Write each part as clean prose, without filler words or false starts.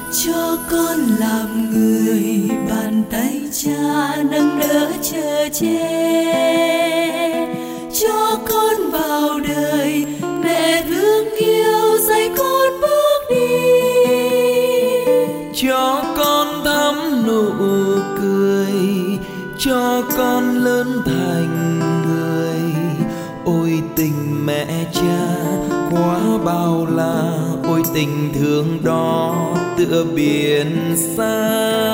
cho con làm người, bàn tay cha nâng đỡ chở che. Cho con vào đời, mẹ thương yêu dạy con bước đi. Cho con thắm nụ cười, cho con lớn thành người. Ôi tình mẹ cha quá bao la, ôi tình thương đó tựa biển xa.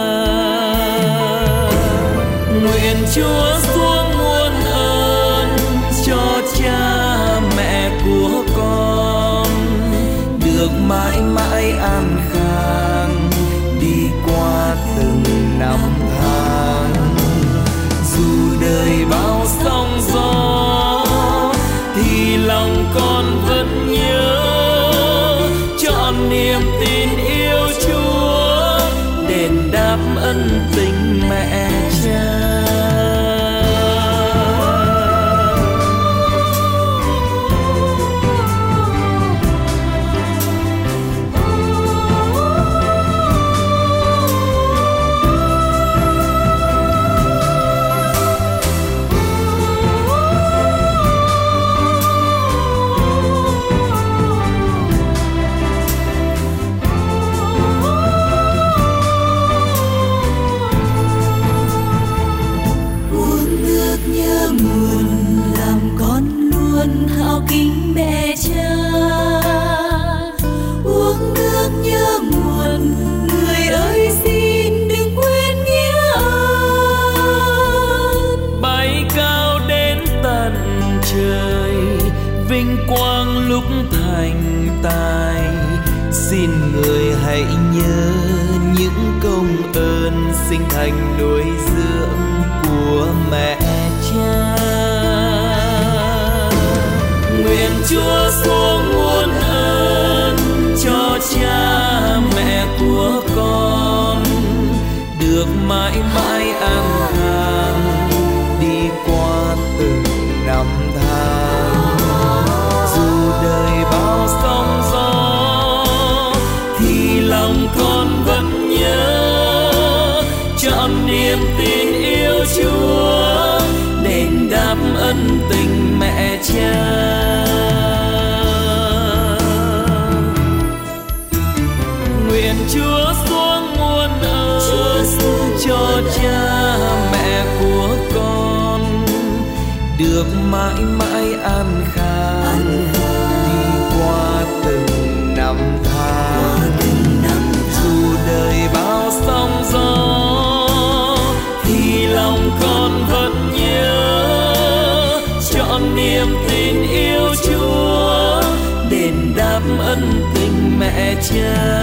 Nguyện Chúa xuống muôn ơn cho cha mẹ của con, được mãi mãi an khang đi qua từng năm tháng. Dù đời bao sóng gió thì lòng con vẫn nhớ, trọn niềm tin yêu Chúa đền đáp ân tình mẹ cha. Hao kính mẹ cha, uống nước nhớ nguồn, người ơi xin đừng quên nghĩa ơn. Bay cao đến tận trời, vinh quang lúc thành tài. Xin người hãy nhớ những công ơn sinh thành nuôi dưỡng của mẹ cha. Nguyện Chúa xuống muôn ơn cho cha mẹ của con, được mãi mãi an khang đi qua từng năm tháng. Dù đời bao sóng gió thì lòng con vẫn nhớ, trọn niềm tin yêu Chúa đền đáp ân tình mẹ cha. Nguyện Chúa xuống muôn ơn cho cha mẹ của con, được mãi mãi an khang đi qua từng năm tháng. Dù đời bao sóng gió thì lòng con vẫn nhớ, trọn niềm tin yêu Chúa đền đáp ân tình mẹ cha.